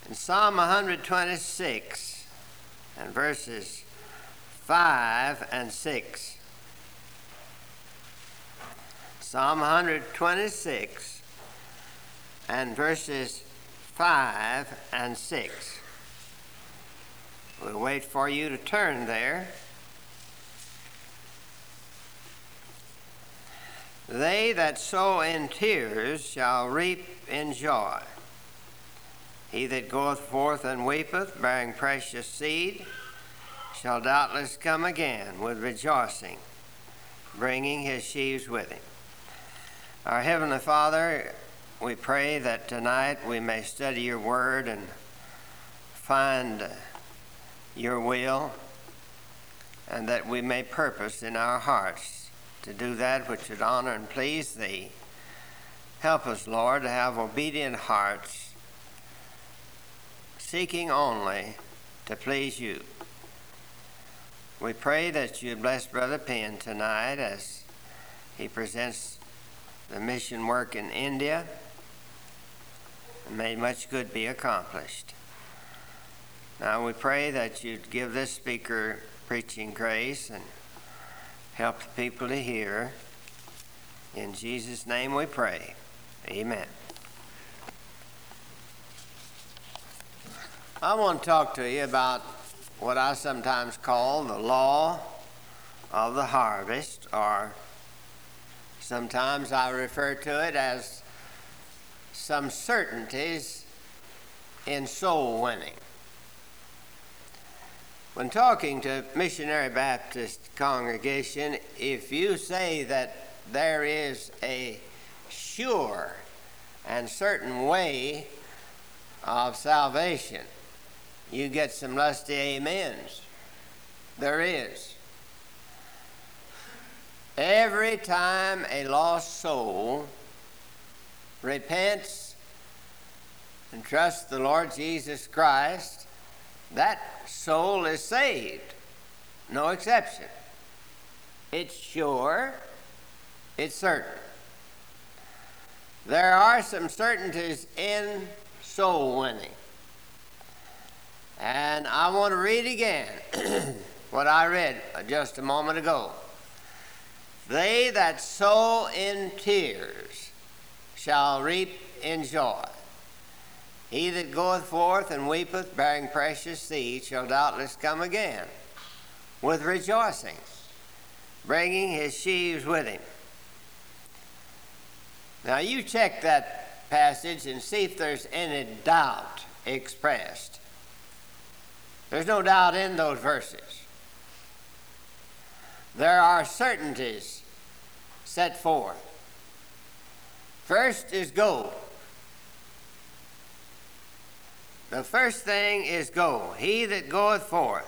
In Psalm 126 and verses 5 and 6. Psalm 126 and verses 5 and 6. We'll wait for you to turn there. They that sow in tears shall reap in joy. He that goeth forth and weepeth, bearing precious seed, shall doubtless come again with rejoicing, bringing his sheaves with him. Our Heavenly Father, we pray that tonight we may study your word and find your will, and that we may purpose in our hearts to do that which would honor and please thee. Help us, Lord, to have obedient hearts, seeking only to please you. We pray that you bless Brother Penn tonight as he presents the mission work in India, and may much good be accomplished. Now we pray that you'd give this speaker preaching grace and help the people to hear. In Jesus' name we pray. Amen. I want to talk to you about what I sometimes call the law of the harvest, or sometimes I refer to it as some certainties in soul winning. When talking to Missionary Baptist congregation, if you say that there is a sure and certain way of salvation, you get some lusty amens. There is. Every time a lost soul repents and trusts the Lord Jesus Christ, that soul is saved. No exception. It's sure. It's certain. There are some certainties in soul winning. And I want to read again what I read just a moment ago. They that sow in tears shall reap in joy. He that goeth forth and weepeth, bearing precious seed, shall doubtless come again with rejoicing, bringing his sheaves with him. Now you check that passage and see if there's any doubt expressed. There's no doubt in those verses. There are certainties set forth. First is go. The first thing is go. He that goeth forth.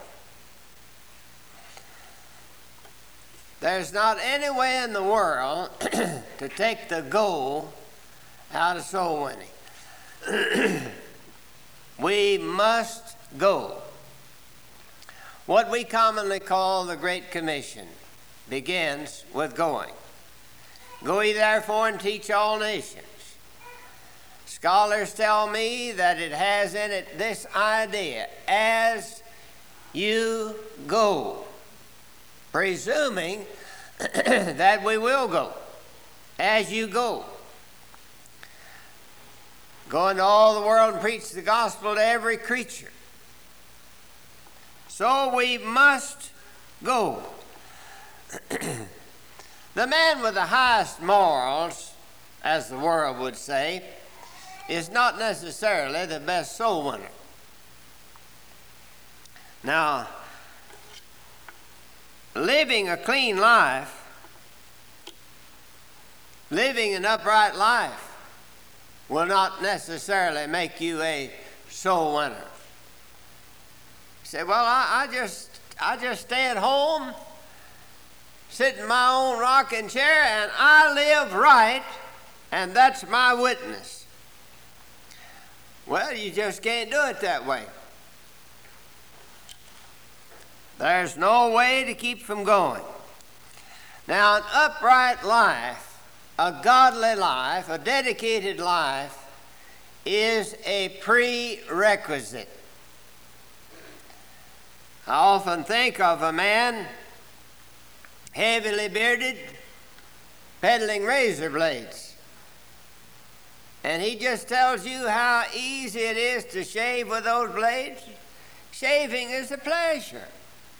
There's not any way in the world to take the go out of soul winning. We must go. What we commonly call the Great Commission begins with going. Go ye therefore and teach all nations. Scholars tell me that it has in it this idea: as you go, presuming that we will go. As you go. Go into all the world and preach the gospel to every creature. So we must go. The man with the highest morals, as the world would say, is not necessarily the best soul winner. Now, living a clean life, living an upright life, will not necessarily make you a soul winner. You say, well, I just stay at home, sit in my own rocking chair, and I live right, and that's my witness. Well, you just can't do it that way. There's no way to keep from going. Now, an upright life, a godly life, a dedicated life, is a prerequisite. I often think of a man, heavily bearded, peddling razor blades. And he just tells you how easy it is to shave with those blades. Shaving is a pleasure.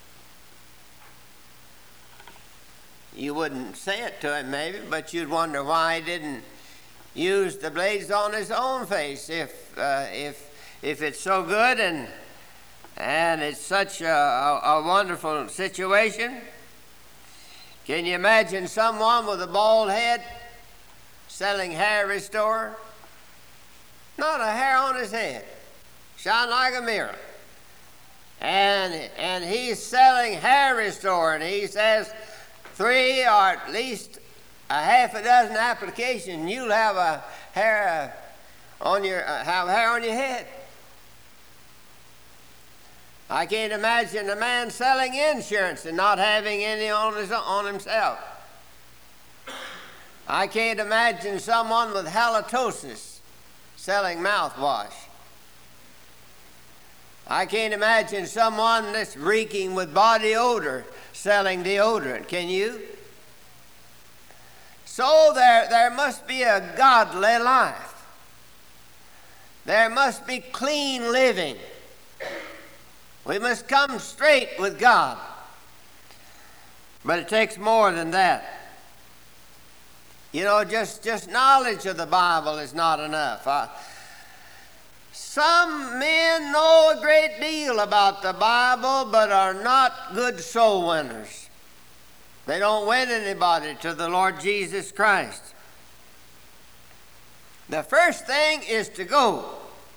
You wouldn't say it to him maybe, but you'd wonder why he didn't use the blades on his own face if it's so good and it's such a wonderful situation. Can you imagine someone with a bald head selling hair restorer? Not a hair on his head, shine like a mirror. And he's selling hair restorer, and he says 3 or at least a half a dozen applications, and you'll have hair on your head. I can't imagine a man selling insurance and not having any on himself. I can't imagine someone with halitosis selling mouthwash. I can't imagine someone that's reeking with body odor selling deodorant. Can you? So there must be a godly life. There must be clean living. We must come straight with God. But it takes more than that. You know, just knowledge of the Bible is not enough. Some men know a great deal about the Bible, but are not good soul winners. They don't win anybody to the Lord Jesus Christ. The first thing is to go.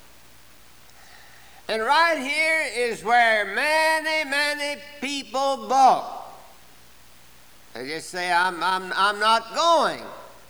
And right here is where many people balk. They just say, I'm not going.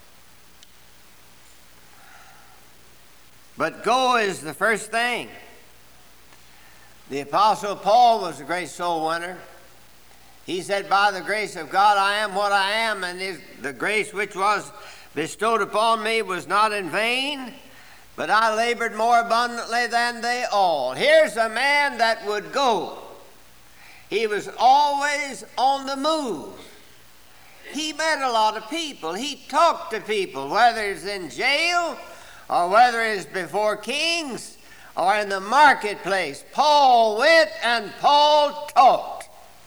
But go is the first thing. The Apostle Paul was a great soul winner. He said, by the grace of God I am what I am, and the grace which was bestowed upon me was not in vain, but I labored more abundantly than they all. Here's a man that would go. He was always on the move. He met a lot of people. He talked to people, whether it's in jail or whether it's before kings or in the marketplace. Paul went and Paul talked.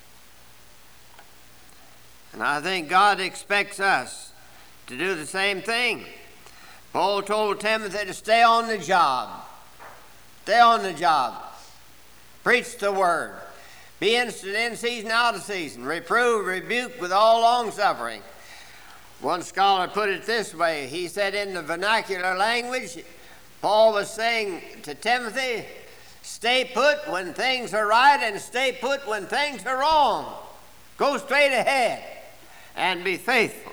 And I think God expects us to do the same thing. Paul told Timothy to stay on the job. Stay on the job. Preach the word. Be instant in season, out of season. Reprove, rebuke with all long suffering. One scholar put it this way. He said in the vernacular language, Paul was saying to Timothy, stay put when things are right and stay put when things are wrong. Go straight ahead and be faithful.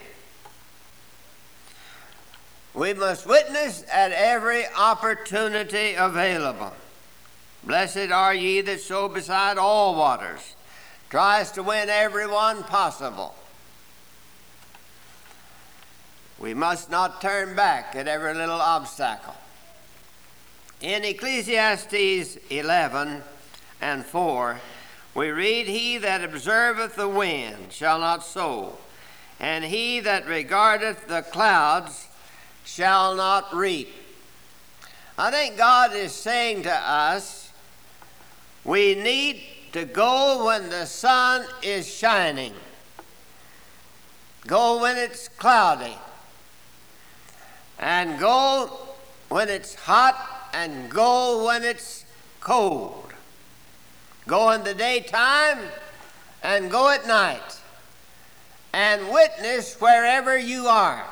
We must witness at every opportunity available. Blessed are ye that sow beside all waters, tries to win everyone possible. We must not turn back at every little obstacle. In Ecclesiastes 11:4, we read, he that observeth the wind shall not sow, and he that regardeth the clouds shall not reap. I think God is saying to us, we need to go when the sun is shining. Go when it's cloudy. And go when it's hot, and go when it's cold. Go in the daytime and go at night. And witness wherever you are.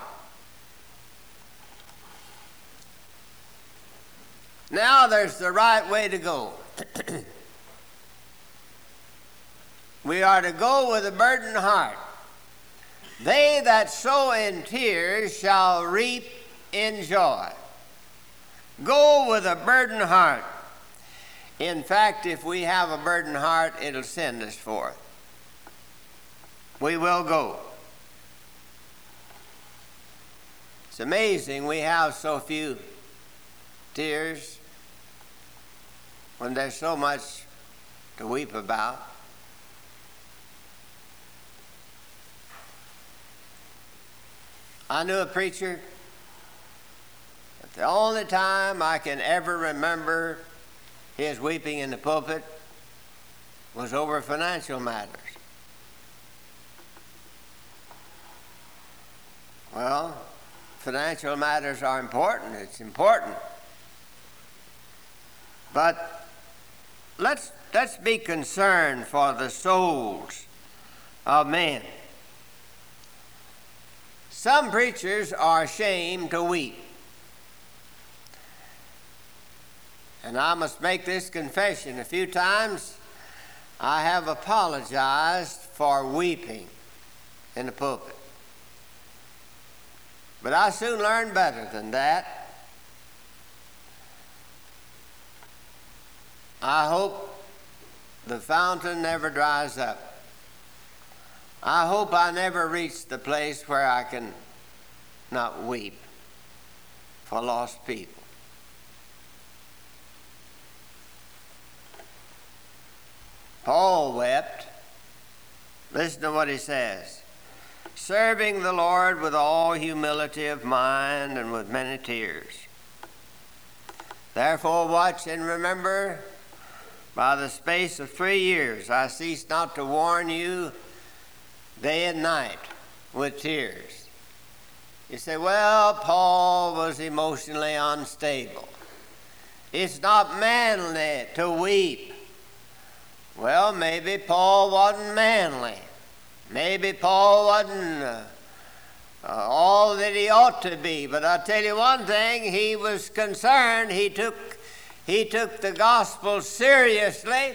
Now there's the right way to go. We are to go with a burdened heart. They that sow in tears shall reap in joy. Go with a burdened heart. In fact, if we have a burdened heart, it'll send us forth. We will go. It's amazing we have so few tears when there's so much to weep about? I knew a preacher that the only time I can ever remember his weeping in the pulpit was over financial matters. Well, financial matters are important. It's important. But let's be concerned for the souls of men. Some preachers are ashamed to weep. And I must make this confession. A few times I have apologized for weeping in the pulpit. But I soon learned better than that. I hope the fountain never dries up. I hope I never reach the place where I can not weep for lost people. Paul wept. Listen to what he says. Serving the Lord with all humility of mind and with many tears. Therefore watch and remember, by the space of 3 years I cease not to warn you day and night with tears. You say, well, Paul was emotionally unstable. It's not manly to weep. Well, maybe Paul wasn't manly. Maybe Paul wasn't all that he ought to be. But I'll tell you one thing, he was concerned. He took the gospel seriously.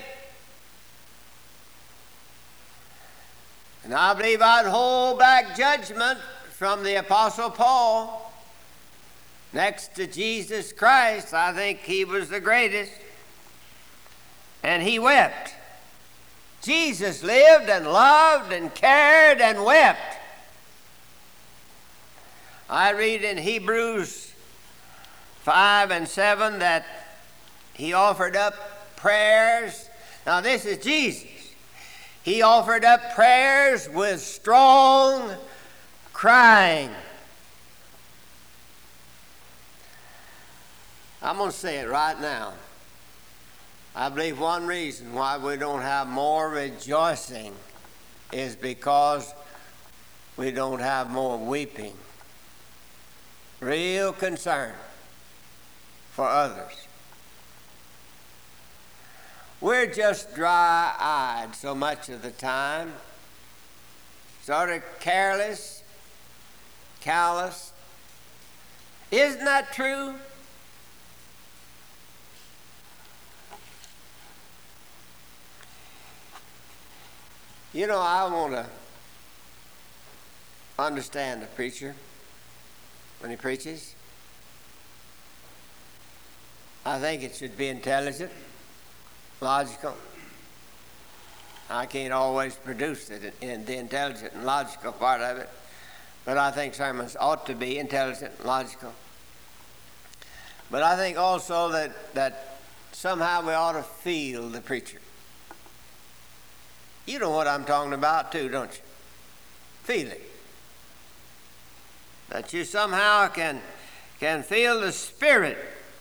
And I believe I'd hold back judgment from the Apostle Paul. Next to Jesus Christ, I think he was the greatest. And he wept. Jesus lived and loved and cared and wept. I read in Hebrews 5 and 7 that he offered up prayers. Now this is Jesus. He offered up prayers with strong crying. I'm going to say it right now. I believe one reason why we don't have more rejoicing is because we don't have more weeping. Real concern for others. We're just dry-eyed so much of the time, sort of careless, callous. Isn't that true? You know, I want to understand a preacher when he preaches. I think it should be intelligent, logical. I can't always produce it in the intelligent and logical part of it, but I think sermons ought to be intelligent and logical. But I think also that somehow we ought to feel the preacher. You know what I'm talking about too, don't you? Feeling. That you somehow can feel the Spirit.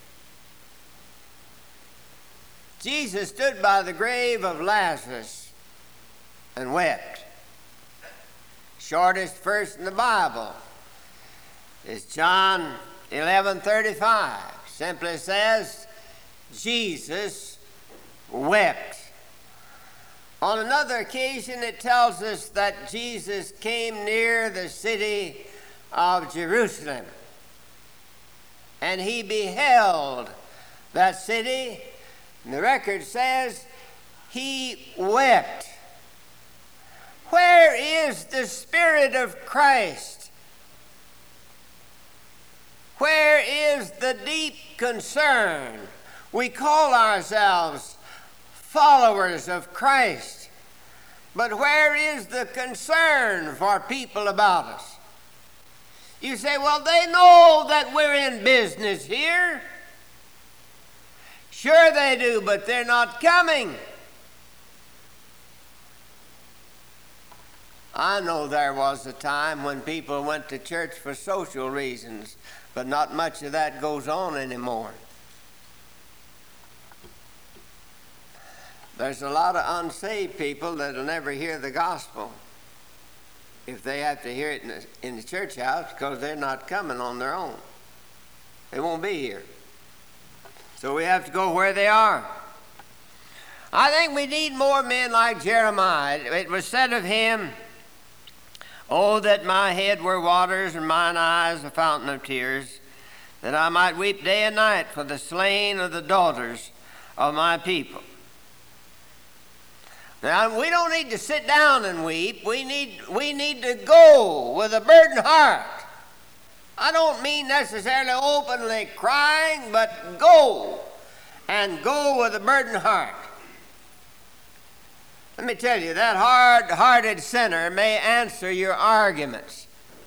Jesus stood by the grave of Lazarus and wept. Shortest verse in the Bible is John 11:35. Simply says, Jesus wept. On another occasion, it tells us that Jesus came near the city of Jerusalem, and he beheld that city, and the record says he wept. Where is the Spirit of Christ? Where is the deep concern? We call ourselves followers of Christ. But where is the concern for people about us? You say, well, they know that we're in business here. Sure they do, but they're not coming. I know there was a time when people went to church for social reasons, but not much of that goes on anymore. There's a lot of unsaved people that will never hear the gospel if they have to hear it in the church house, because they're not coming on their own. They won't be here. So we have to go where they are. I think we need more men like Jeremiah. It was said of him, "Oh, that my head were waters and mine eyes a fountain of tears, that I might weep day and night for the slain of the daughters of my people." Now, we don't need to sit down and weep. We need to go with a burdened heart. I don't mean necessarily openly crying, but go, and go with a burdened heart. Let me tell you, that hard-hearted sinner may answer your arguments,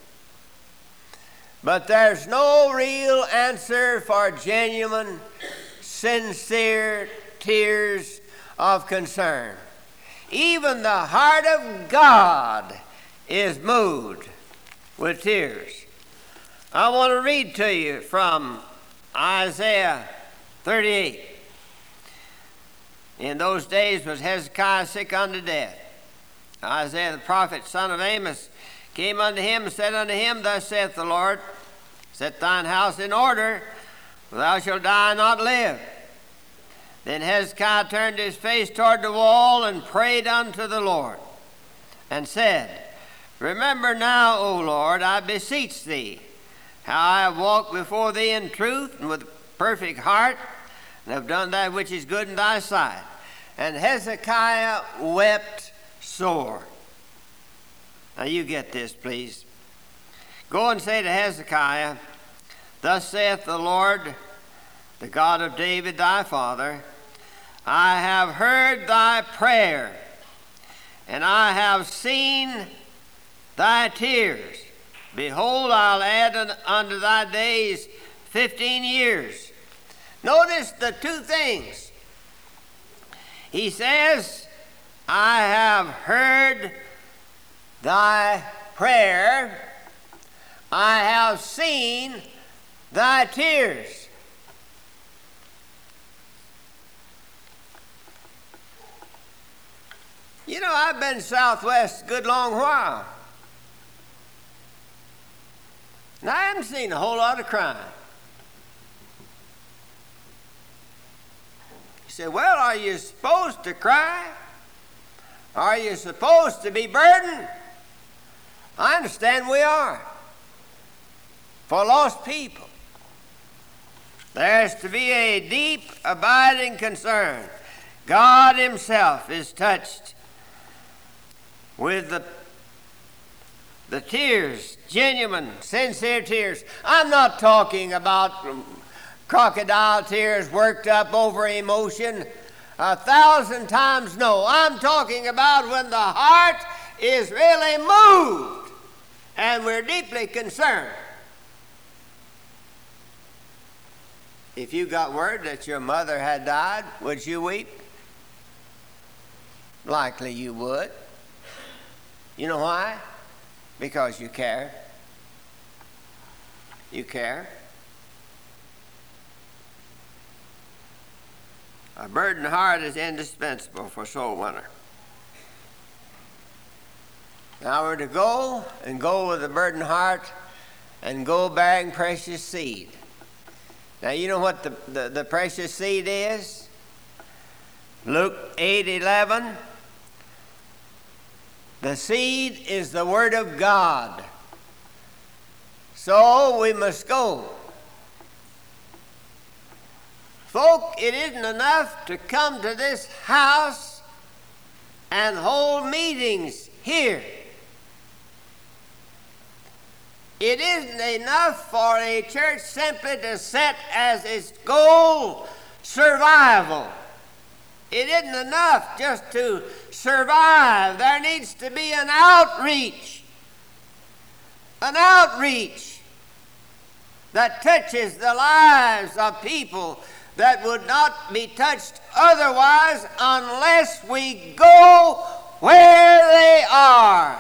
but there's no real answer for genuine, sincere tears of concern. Even the heart of God is moved with tears. I want to read to you from Isaiah 38. In those days was Hezekiah sick unto death. Isaiah the prophet, son of Amos, came unto him and said unto him, Thus saith the Lord, Set thine house in order, for thou shalt die and not live. Then Hezekiah turned his face toward the wall and prayed unto the Lord, and said, Remember now, O Lord, I beseech thee, how I have walked before thee in truth and with perfect heart, and have done that which is good in thy sight. And Hezekiah wept sore. Now you get this, please. Go and say to Hezekiah, Thus saith the Lord, the God of David thy father, I have heard thy prayer, and I have seen thy tears. Behold, I'll add unto thy days 15 years. Notice the two things. He says, I have heard thy prayer. I have seen thy tears. You know, I've been Southwest a good long while. And I haven't seen a whole lot of crime. You say, well, are you supposed to cry? Are you supposed to be burdened? I understand we are. For lost people, there's to be a deep, abiding concern. God himself is touched with the tears, genuine, sincere tears. I'm not talking about crocodile tears worked up over emotion. 1,000 times no. I'm talking about when the heart is really moved and we're deeply concerned. If you got word that your mother had died, would you weep? Likely you would. You know why? Because you care. You care. A burdened heart is indispensable for soul winner. Now we're to go with a burdened heart and go bearing precious seed. Now you know what the precious seed is? Luke 8:11. The seed is the Word of God. So we must go. Folk, it isn't enough to come to this house and hold meetings here. It isn't enough for a church simply to set as its goal survival. It isn't enough just to survive. There needs to be an outreach that touches the lives of people that would not be touched otherwise unless we go where they are.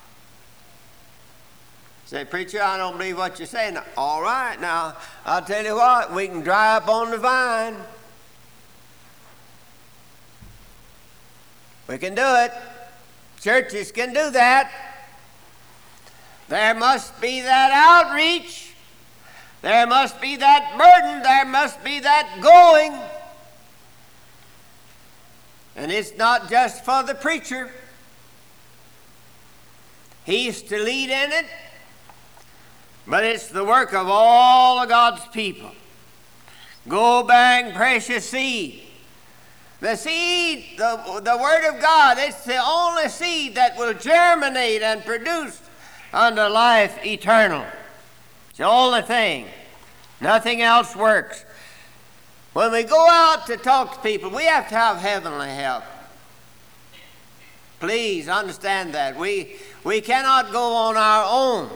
Say, preacher, I don't believe what you're saying. All right, now, I'll tell you what, we can dry up on the vine. We can do it. Churches can do that. There must be that outreach. There must be that burden. There must be that going. And it's not just for the preacher. He's to lead in it. But it's the work of all of God's people. Go bearing precious seed. The seed, the Word of God, it's the only seed that will germinate and produce unto life eternal. It's the only thing. Nothing else works. When we go out to talk to people, we have to have heavenly help. Please understand that. We cannot go on our own.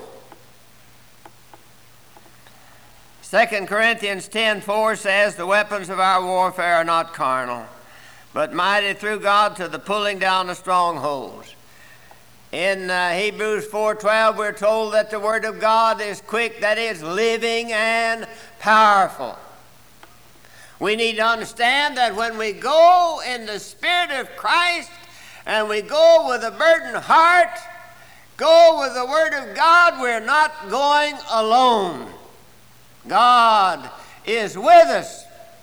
2 Corinthians 10:4 says, the weapons of our warfare are not carnal, but mighty through God to the pulling down of strongholds. In Hebrews 4:12, we're told that the Word of God is quick, that is, living and powerful. We need to understand that when we go in the Spirit of Christ and we go with a burdened heart, go with the Word of God, we're not going alone. God is with us.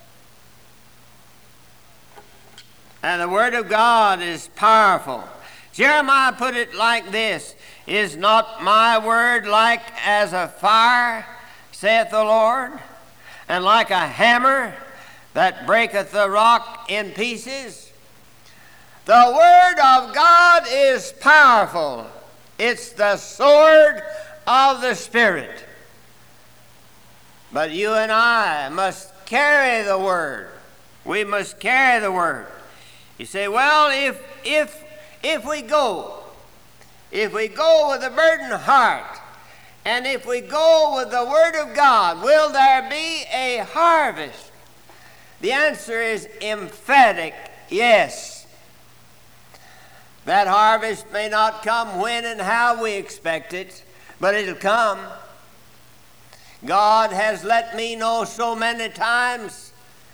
And the Word of God is powerful. Jeremiah put it like this, is not my word like as a fire, saith the Lord, and like a hammer that breaketh the rock in pieces? The Word of God is powerful. It's the sword of the Spirit. But you and I must carry the Word. We must carry the Word. You say, well, if we go with a burdened heart, and if we go with the Word of God, will there be a harvest? The answer is emphatic, yes. That harvest may not come when and how we expect it, but it'll come. God has let me know so many times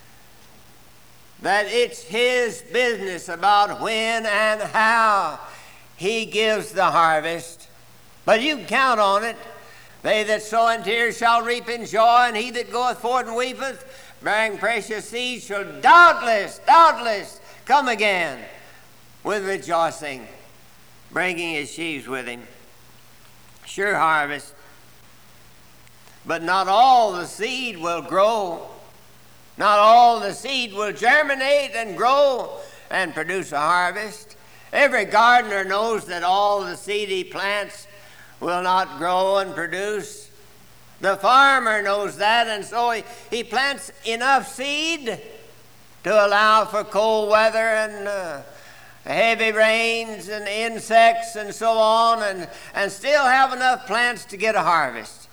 that it's His business about when and how He gives the harvest. But you can count on it. They that sow in tears shall reap in joy, and he that goeth forth and weepeth, bearing precious seed, shall doubtless come again with rejoicing, bringing his sheaves with him. Sure harvest. But not all the seed will grow. Not all the seed will germinate and grow and produce a harvest. Every gardener knows that all the seed he plants will not grow and produce. The farmer knows that, and so he plants enough seed to allow for cold weather and heavy rains and insects and so on, and still have enough plants to get a harvest.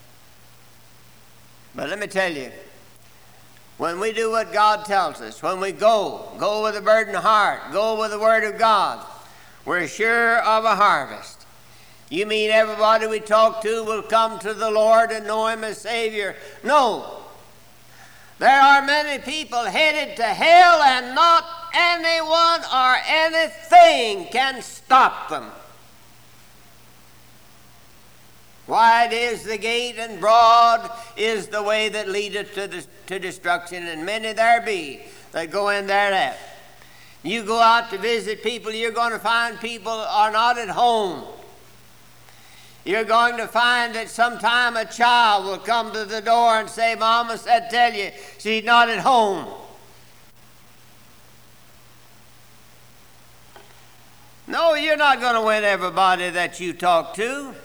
But let me tell you, when we do what God tells us, when we go with a burdened heart, go with the Word of God, we're sure of a harvest. You mean everybody we talk to will come to the Lord and know Him as Savior? No. There are many people headed to hell, and not anyone or anything can stop them. Wide is the gate, and broad is the way that leadeth to destruction, and many there be that go in thereat. You go out to visit people, you're going to find people are not at home. You're going to find that sometime a child will come to the door and say, Mama said tell you she's not at home. No, you're not going to win everybody that you talk to.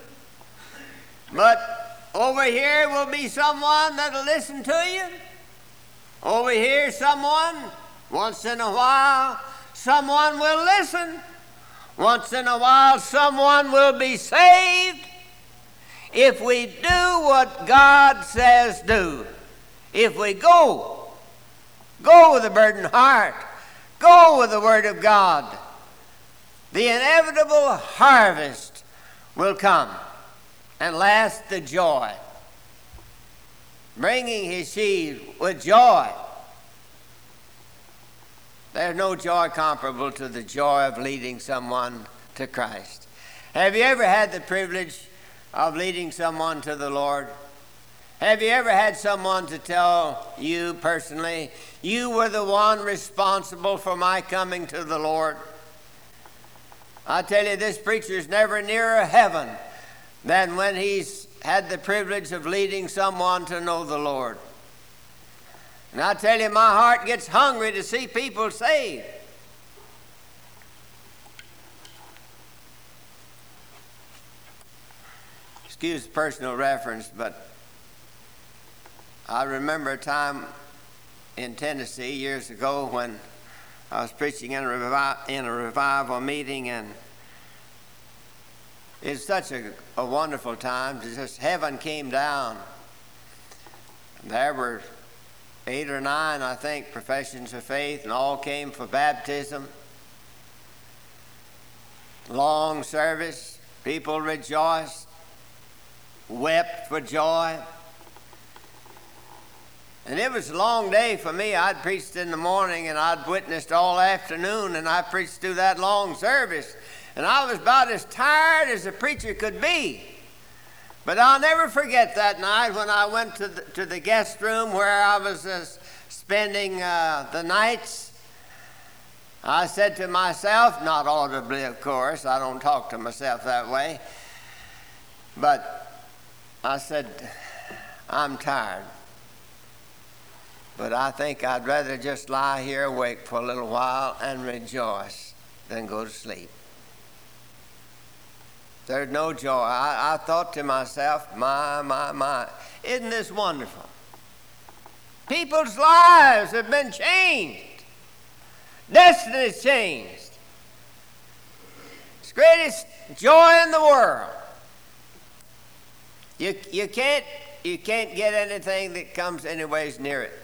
But over here will be someone that'll listen to you. Over here, someone, once in a while, someone will listen. Once in a while, someone will be saved. If we do what God says do, if we go Go with a burdened heart. Go with the Word of God. The inevitable harvest will come, and last the joy. Bringing his sheaves with joy. There's no joy comparable to the joy of leading someone to Christ. Have you ever had the privilege of leading someone to the Lord? Have you ever had someone to tell you personally, you were the one responsible for my coming to the Lord? I tell you, this preacher's never nearer heaven than when he's had the privilege of leading someone to know the Lord. And I tell you, my heart gets hungry to see people saved. Excuse the personal reference, but I remember a time in Tennessee years ago when I was preaching in a revival meeting, and it's such a wonderful time. Just heaven came down. There were 8 or 9, I think, professions of faith, and all came for baptism. Long service. People rejoiced, wept for joy. And it was a long day for me. I'd preached in the morning, and I'd witnessed all afternoon, and I preached through that long service. And I was about as tired as a preacher could be. But I'll never forget that night when I went to the guest room where I was spending the nights. I said to myself, not audibly, of course, I don't talk to myself that way, but I said, I'm tired. But I think I'd rather just lie here awake for a little while and rejoice than go to sleep. There's no joy. I thought to myself, my, isn't this wonderful? People's lives have been changed. Destiny's changed. It's the greatest joy in the world. You can't get anything that comes anyways near it.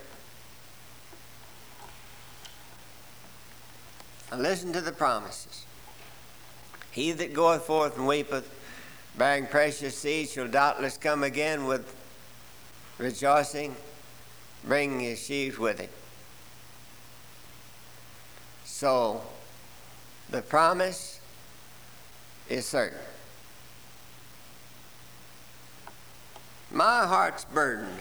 And listen to the promises. He that goeth forth and weepeth, bearing precious seed, shall doubtless come again with rejoicing, bringing his sheaves with him. So, the promise is certain. My heart's burdened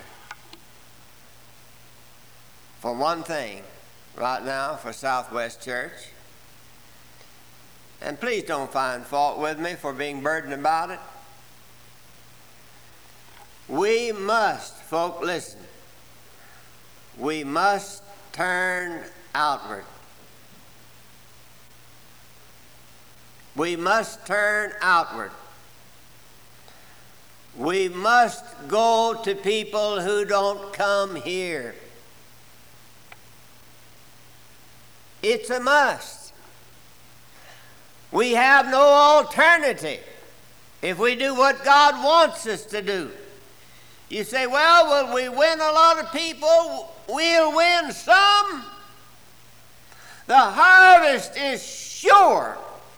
for one thing right now for Southwest Church. And please don't find fault with me for being burdened about it. We must, folk, listen. We must turn outward. We must turn outward. We must go to people who don't come here. It's a must. We have no alternative if we do what God wants us to do. You say, well, will we win a lot of people? We'll win some. The harvest is sure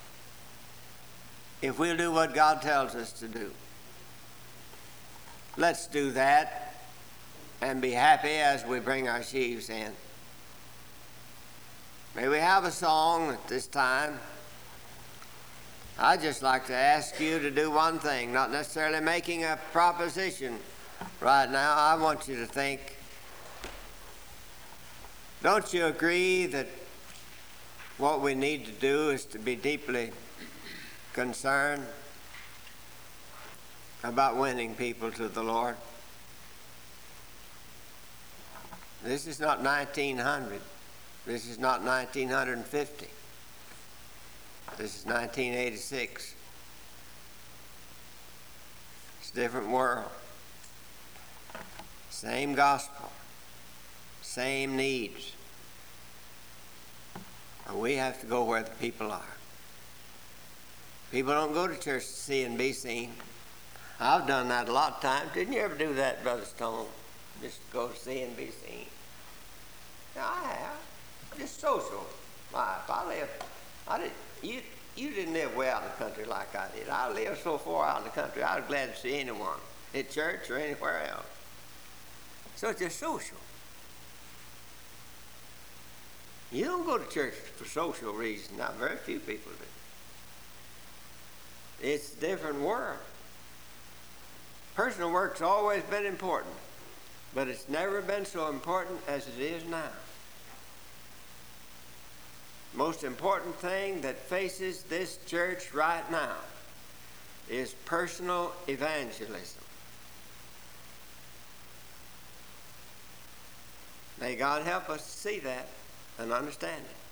if we'll do what God tells us to do. Let's do that and be happy as we bring our sheaves in. May we have a song at this time. I'd just like to ask you to do one thing, not necessarily making a proposition right now. I want you to think, don't you agree that what we need to do is to be deeply concerned about winning people to the Lord? This is not 1900. This is not 1950. This is 1986. It's a different world. Same gospel. Same needs. But we have to go where the people are. People don't go to church to see and be seen. I've done that a lot of times. Didn't you ever do that, Brother Stone? Just go see and be seen. Yeah, I have. Just social life. You didn't live way out in the country like I did. I lived so far out in the country, I was glad to see anyone at church or anywhere else. So it's just social. You don't go to church for social reasons. Not very few people do. It's a different world. Personal work's always been important, but it's never been so important as it is now. Most important thing that faces this church right now is personal evangelism. May God help us to see that and understand it.